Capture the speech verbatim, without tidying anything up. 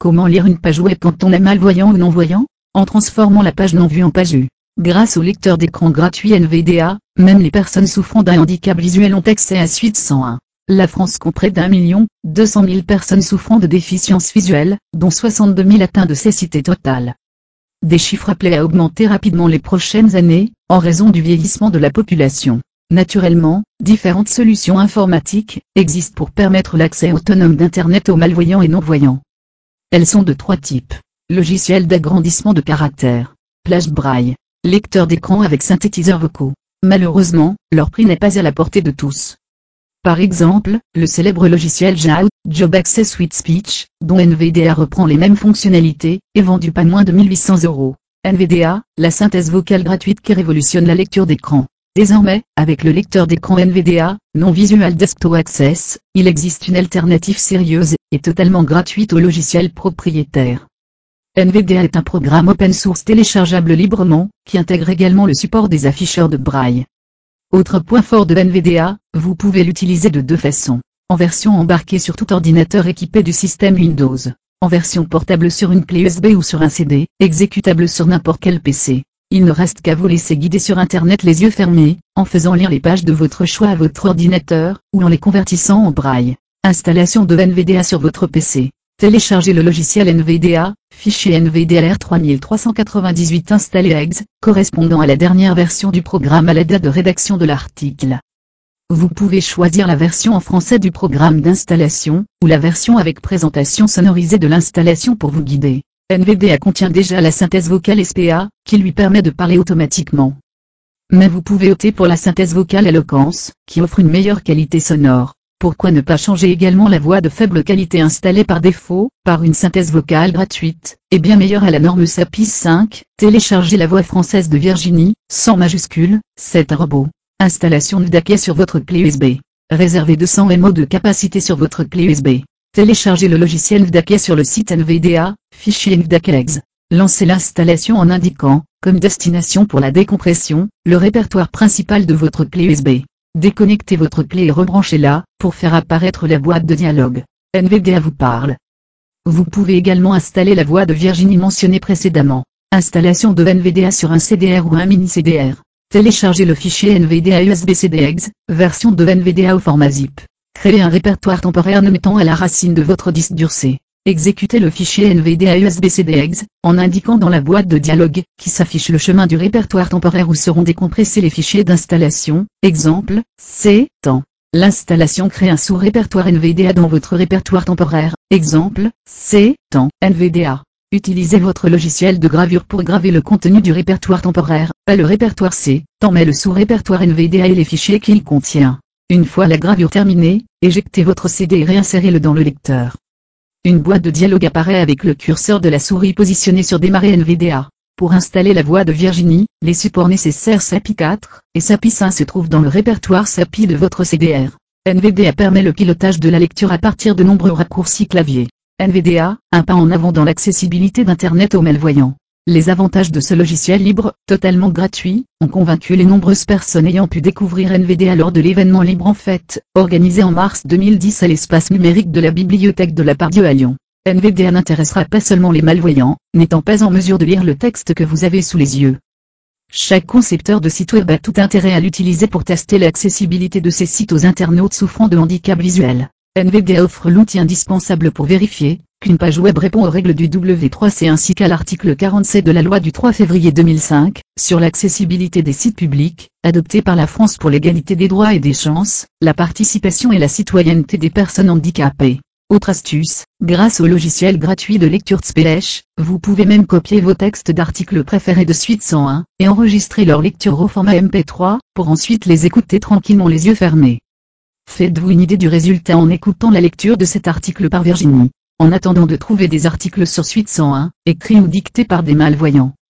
Comment lire une page web quand on est malvoyant ou non-voyant? En transformant la page non vue en page vue. Grâce au lecteur d'écran gratuit N V D A, même les personnes souffrant d'un handicap visuel ont accès à Suite cent un. La France compte près d'un million, deux cent mille personnes souffrant de déficience visuelle, dont soixante-deux mille atteints de cécité totale. Des chiffres appelés à augmenter rapidement les prochaines années, en raison du vieillissement de la population. Naturellement, différentes solutions informatiques existent pour permettre l'accès autonome d'Internet aux malvoyants et non-voyants. Elles sont de trois types. Logiciel d'agrandissement de caractères. Plage braille. Lecteur d'écran avec synthétiseurs vocaux. Malheureusement, leur prix n'est pas à la portée de tous. Par exemple, le célèbre logiciel J A W, Job Access with Speech, dont N V D A reprend les mêmes fonctionnalités, est vendu pas moins de mille huit cents euros. N V D A, la synthèse vocale gratuite qui révolutionne la lecture d'écran. Désormais, avec le lecteur d'écran N V D A, non Visual Desktop Access, il existe une alternative sérieuse, et totalement gratuite au logiciel propriétaire. N V D A est un programme open source téléchargeable librement, qui intègre également le support des afficheurs de braille. Autre point fort de N V D A, vous pouvez l'utiliser de deux façons. En version embarquée sur tout ordinateur équipé du système Windows. En version portable sur une clé U S B ou sur un C D, exécutable sur n'importe quel P C. Il ne reste qu'à vous laisser guider sur Internet les yeux fermés, en faisant lire les pages de votre choix à votre ordinateur, ou en les convertissant en braille. Installation de N V D A sur votre P C. Téléchargez le logiciel N V D A, fichier N V D A R trois trois cent quatre-vingt-dix-huit installé à exe, correspondant à la dernière version du programme à la date de rédaction de l'article. Vous pouvez choisir la version en français du programme d'installation, ou la version avec présentation sonorisée de l'installation pour vous guider. N V D A contient déjà la synthèse vocale S P A, qui lui permet de parler automatiquement. Mais vous pouvez opter pour la synthèse vocale Eloquence, qui offre une meilleure qualité sonore. Pourquoi ne pas changer également la voix de faible qualité installée par défaut, par une synthèse vocale gratuite, et bien meilleure à la norme S A P I cinq, téléchargez la voix française de Virginie, sans majuscule, c'est un robot. Installation N V D A sur votre clé U S B. Réservez deux cents mégaoctets de capacité sur votre clé U S B. Téléchargez le logiciel N V D A sur le site N V D A, fichier N V D A exe. Lancez l'installation en indiquant, comme destination pour la décompression, le répertoire principal de votre clé U S B. Déconnectez votre clé et rebranchez-la, pour faire apparaître la boîte de dialogue. N V D A vous parle. Vous pouvez également installer la voix de Virginie mentionnée précédemment. Installation de N V D A sur un C D R ou un mini C D R. Téléchargez le fichier N V D A U S B C D exe, version de N V D A au format zip. Créez un répertoire temporaire ne mettant à la racine de votre disque dur C. Exécutez le fichier N V D A U S B C D exe, en indiquant dans la boîte de dialogue, qui s'affiche le chemin du répertoire temporaire où seront décompressés les fichiers d'installation. Exemple, C, temps. L'installation crée un sous-répertoire N V D A dans votre répertoire temporaire. Exemple, C, temps, N V D A. Utilisez votre logiciel de gravure pour graver le contenu du répertoire temporaire, pas le répertoire C, temps mais le sous-répertoire N V D A et les fichiers qu'il contient. Une fois la gravure terminée, éjectez votre C D et réinsérez-le dans le lecteur. Une boîte de dialogue apparaît avec le curseur de la souris positionné sur Démarrer N V D A. Pour installer la voix de Virginie, les supports nécessaires S A P I quatre et S A P I cinq se trouvent dans le répertoire S A P I de votre C D R. N V D A permet le pilotage de la lecture à partir de nombreux raccourcis clavier. N V D A, un pas en avant dans l'accessibilité d'Internet aux malvoyants. Les avantages de ce logiciel libre, totalement gratuit, ont convaincu les nombreuses personnes ayant pu découvrir N V D A lors de l'événement Libre en Fête, organisé en mars deux mille dix à l'espace numérique de la bibliothèque de la Part-Dieu à Lyon. N V D A n'intéressera pas seulement les malvoyants, n'étant pas en mesure de lire le texte que vous avez sous les yeux. Chaque concepteur de site web a tout intérêt à l'utiliser pour tester l'accessibilité de ses sites aux internautes souffrant de handicap visuel. N V D A offre l'outil indispensable pour vérifier qu'une page web répond aux règles du W trois C ainsi qu'à l'article quarante-sept de la loi du trois février deux mille cinq, sur l'accessibilité des sites publics, adoptée par la France pour l'égalité des droits et des chances, la participation et la citoyenneté des personnes handicapées. Autre astuce, grâce au logiciel gratuit de lecture Speech, vous pouvez même copier vos textes d'articles préférés de Suite cent un, et enregistrer leur lecture au format M P trois, pour ensuite les écouter tranquillement les yeux fermés. Faites-vous une idée du résultat en écoutant la lecture de cet article par Virginie. En attendant de trouver des articles sur Suite cent un, écrits ou dictés par des malvoyants.